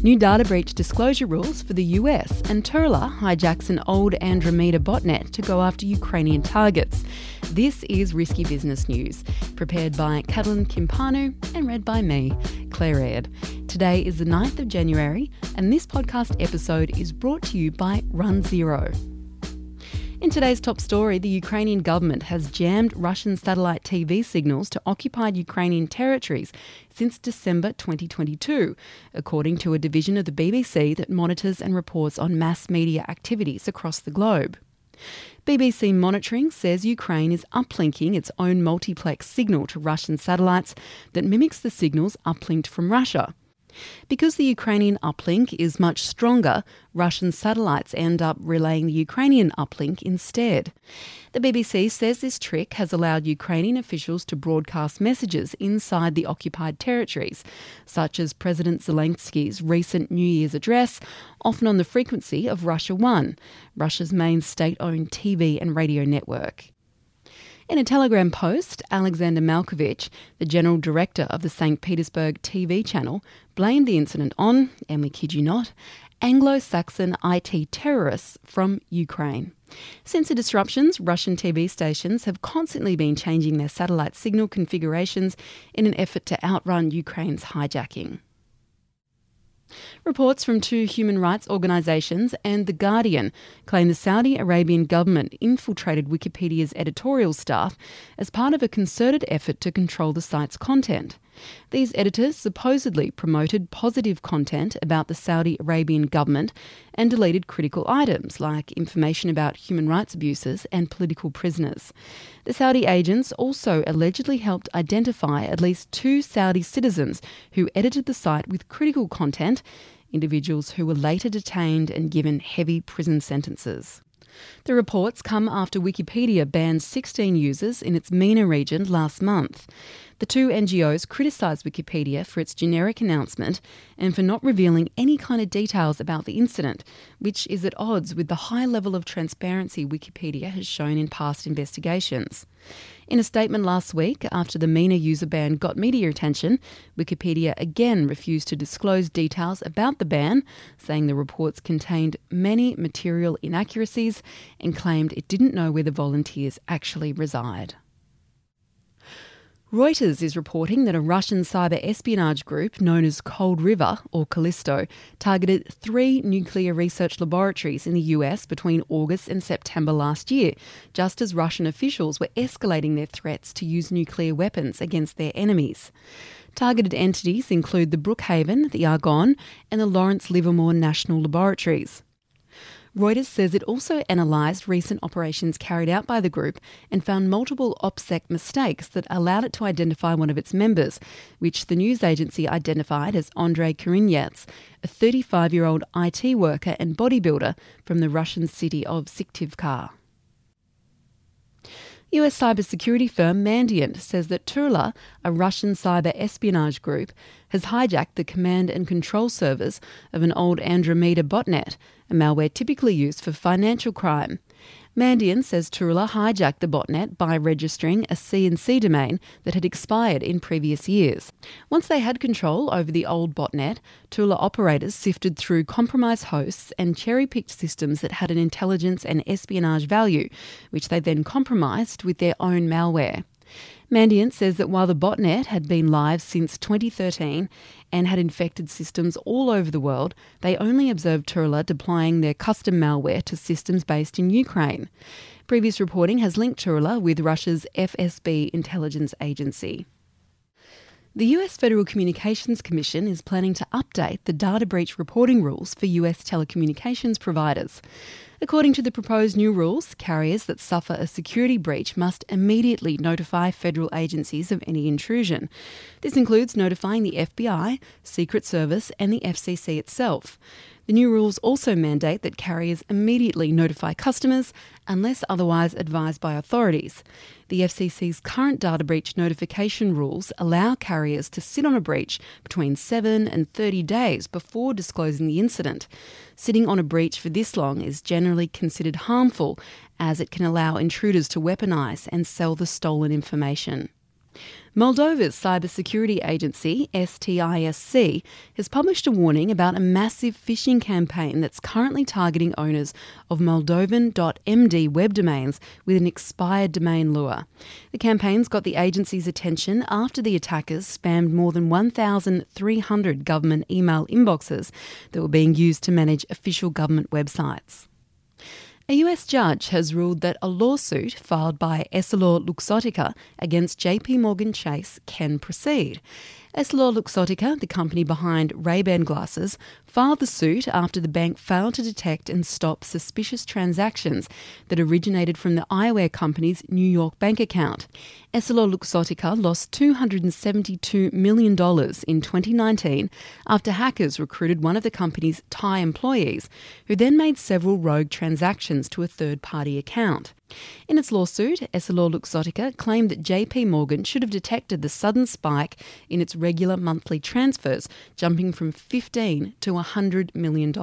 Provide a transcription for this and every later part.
New data breach disclosure rules for the US, and Turla hijacks an old Andromeda botnet to go after Ukrainian targets. This is Risky Business News, prepared by Catalin Kimpanu and read by me, Claire Aird. Today is the 9th of January, and this podcast episode is brought to you by Run Zero. In today's top story, the Ukrainian government has jammed Russian satellite TV signals to occupied Ukrainian territories since December 2022, according to a division of the BBC that monitors and reports on mass media activities across the globe. BBC monitoring says Ukraine is uplinking its own multiplex signal to Russian satellites that mimics the signals uplinked from Russia. Because the Ukrainian uplink is much stronger, Russian satellites end up relaying the Ukrainian uplink instead. The BBC says this trick has allowed Ukrainian officials to broadcast messages inside the occupied territories, such as President Zelensky's recent New Year's address, often on the frequency of Russia 1, Russia's main state-owned TV and radio network. In a Telegram post, Alexander Malkovich, the general director of the St. Petersburg TV channel, blamed the incident on, and we kid you not, Anglo-Saxon IT terrorists from Ukraine. Since the disruptions, Russian TV stations have constantly been changing their satellite signal configurations in an effort to outrun Ukraine's hijacking. Reports from two human rights organisations and The Guardian claim the Saudi Arabian government infiltrated Wikipedia's editorial staff as part of a concerted effort to control the site's content. These editors supposedly promoted positive content about the Saudi Arabian government and deleted critical items like information about human rights abuses and political prisoners. The Saudi agents also allegedly helped identify at least two Saudi citizens who edited the site with critical content, individuals who were later detained and given heavy prison sentences. The reports come after Wikipedia banned 16 users in its MENA region last month. The two NGOs criticised Wikipedia for its generic announcement and for not revealing any kind of details about the incident, which is at odds with the high level of transparency Wikipedia has shown in past investigations. In a statement last week, after the MENA user ban got media attention, Wikipedia again refused to disclose details about the ban, saying the reports contained many material inaccuracies and claimed it didn't know where the volunteers actually reside. Reuters is reporting that a Russian cyber espionage group known as Cold River, or Callisto, targeted 3 nuclear research laboratories in the US between August and September last year, just as Russian officials were escalating their threats to use nuclear weapons against their enemies. Targeted entities include the Brookhaven, the Argonne, and the Lawrence Livermore National Laboratories. Reuters says it also analysed recent operations carried out by the group and found multiple OPSEC mistakes that allowed it to identify one of its members, which the news agency identified as Andrei Kurinyets, a 35-year-old IT worker and bodybuilder from the Russian city of Syktyvkar. US cybersecurity firm Mandiant says that Turla, a Russian cyber espionage group, has hijacked the command and control servers of an old Andromeda botnet, a malware typically used for financial crime. Mandiant says Turla hijacked the botnet by registering a CNC domain that had expired in previous years. Once they had control over the old botnet, Turla operators sifted through compromised hosts and cherry-picked systems that had an intelligence and espionage value, which they then compromised with their own malware. Mandiant says that while the botnet had been live since 2013 and had infected systems all over the world, they only observed Turla deploying their custom malware to systems based in Ukraine. Previous reporting has linked Turla with Russia's FSB intelligence agency. The US Federal Communications Commission is planning to update the data breach reporting rules for US telecommunications providers. According to the proposed new rules, carriers that suffer a security breach must immediately notify federal agencies of any intrusion. This includes notifying the FBI, Secret Service, and the FCC itself. The new rules also mandate that carriers immediately notify customers unless otherwise advised by authorities. The FCC's current data breach notification rules allow carriers to sit on a breach between 7 and 30 days before disclosing the incident. Sitting on a breach for this long is generally considered harmful, as it can allow intruders to weaponise and sell the stolen information. Moldova's cybersecurity agency, STISC, has published a warning about a massive phishing campaign that's currently targeting owners of Moldovan.md web domains with an expired domain lure. The campaign's got the agency's attention after the attackers spammed more than 1,300 government email inboxes that were being used to manage official government websites. A US judge has ruled that a lawsuit filed by EssilorLuxottica against JP Morgan Chase can proceed. EssilorLuxottica, the company behind Ray-Ban glasses, filed the suit after the bank failed to detect and stop suspicious transactions that originated from the eyewear company's New York bank account. EssilorLuxottica lost $272 million in 2019 after hackers recruited one of the company's Thai employees, who then made several rogue transactions to a third-party account. In its lawsuit, EssilorLuxottica claimed that JP Morgan should have detected the sudden spike in its regular monthly transfers, jumping from $15 to $100 million.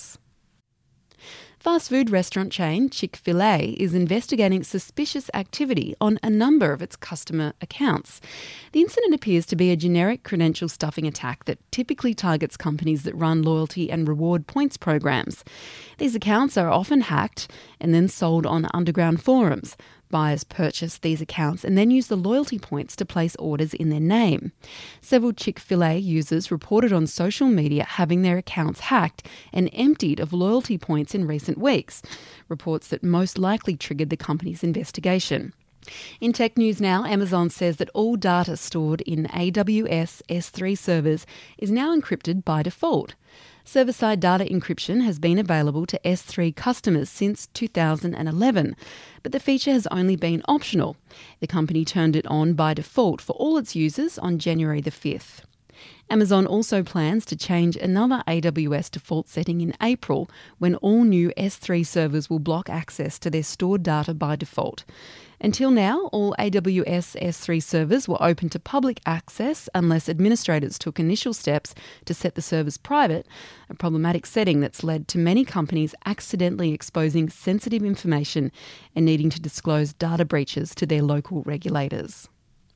Fast food restaurant chain Chick-fil-A is investigating suspicious activity on a number of its customer accounts. The incident appears to be a generic credential stuffing attack that typically targets companies that run loyalty and reward points programs. These accounts are often hacked and then sold on underground forums. Buyers purchase these accounts and then use the loyalty points to place orders in their name. Several Chick-fil-A users reported on social media having their accounts hacked and emptied of loyalty points in recent weeks, reports that most likely triggered the company's investigation. In tech news now, Amazon says that all data stored in AWS S3 servers is now encrypted by default. Server-side data encryption has been available to S3 customers since 2011, but the feature has only been optional. The company turned it on by default for all its users on January the 5th. Amazon also plans to change another AWS default setting in April, when all new S3 servers will block access to their stored data by default. Until now, all AWS S3 servers were open to public access unless administrators took initial steps to set the servers private, a problematic setting that's led to many companies accidentally exposing sensitive information and needing to disclose data breaches to their local regulators.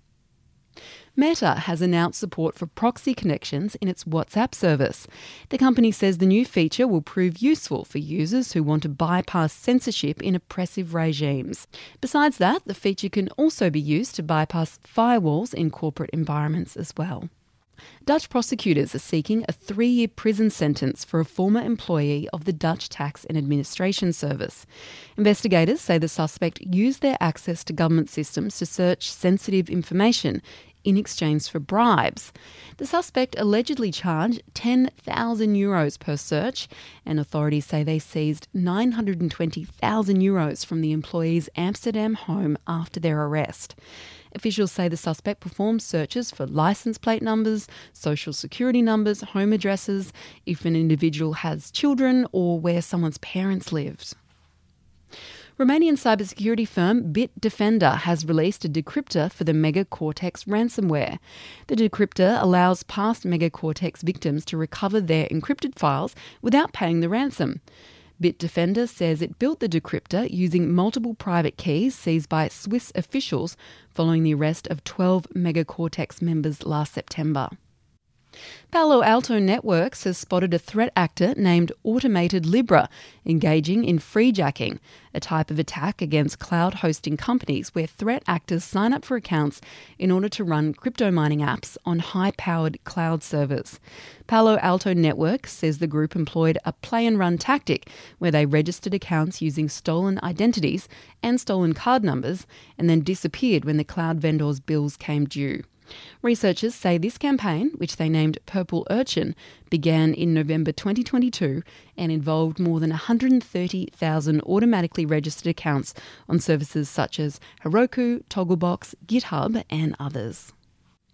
Meta has announced support for proxy connections in its WhatsApp service. The company says the new feature will prove useful for users who want to bypass censorship in oppressive regimes. Besides that, the feature can also be used to bypass firewalls in corporate environments as well. Dutch prosecutors are seeking a 3-year prison sentence for a former employee of the Dutch Tax and Administration Service. Investigators say the suspect used their access to government systems to search sensitive information in exchange for bribes. The suspect allegedly charged €10,000 per search, and authorities say they seized €920,000 from the employee's Amsterdam home after their arrest. Officials say the suspect performed searches for license plate numbers, social security numbers, home addresses, if an individual has children, or where someone's parents lived. Romanian cybersecurity firm Bitdefender has released a decryptor for the MegaCortex ransomware. The decryptor allows past MegaCortex victims to recover their encrypted files without paying the ransom. Bitdefender says it built the decryptor using multiple private keys seized by Swiss officials following the arrest of 12 MegaCortex members last September. Palo Alto Networks has spotted a threat actor named Automated Libra engaging in freejacking, a type of attack against cloud hosting companies where threat actors sign up for accounts in order to run crypto mining apps on high-powered cloud servers. Palo Alto Networks says the group employed a play-and-run tactic where they registered accounts using stolen identities and stolen card numbers and then disappeared when the cloud vendors' bills came due. Researchers say this campaign, which they named Purple Urchin, began in November 2022 and involved more than 130,000 automatically registered accounts on services such as Heroku, Togglebox, GitHub and others.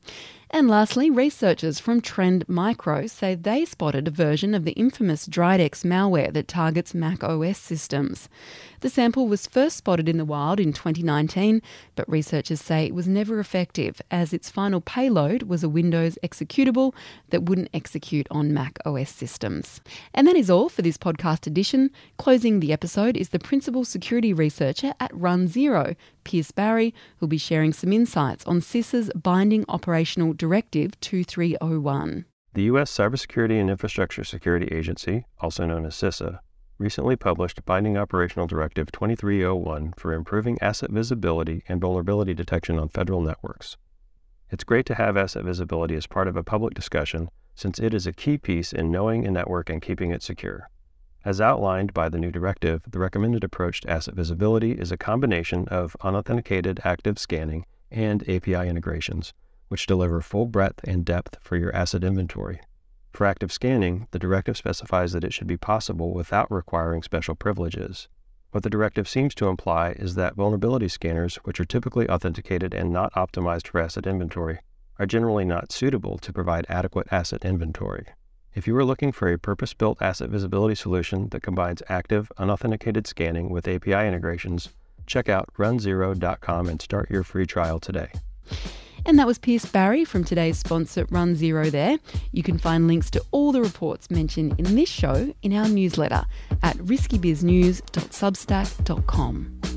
And lastly, researchers from Trend Micro say they spotted a version of the infamous Dridex malware that targets Mac OS systems. The sample was first spotted in the wild in 2019, but researchers say it was never effective as its final payload was a Windows executable that wouldn't execute on Mac OS systems. And that is all for this podcast edition. Closing the episode is the principal security researcher at RunZero, Pierce Barry, who'll be sharing some insights on CISA's Binding Operational Directive 2301. The U.S. Cybersecurity and Infrastructure Security Agency, also known as CISA, recently published Binding Operational Directive 2301 for improving asset visibility and vulnerability detection on federal networks. It's great to have asset visibility as part of a public discussion since it is a key piece in knowing a network and keeping it secure. As outlined by the new directive, the recommended approach to asset visibility is a combination of unauthenticated active scanning and API integrations, which deliver full breadth and depth for your asset inventory. For active scanning, the directive specifies that it should be possible without requiring special privileges. What the directive seems to imply is that vulnerability scanners, which are typically authenticated and not optimized for asset inventory, are generally not suitable to provide adequate asset inventory. If you are looking for a purpose-built asset visibility solution that combines active, unauthenticated scanning with API integrations, check out runzero.com and start your free trial today. And that was Pierce Barry from today's sponsor, RunZero there. You can find links to all the reports mentioned in this show in our newsletter at riskybiznews.substack.com.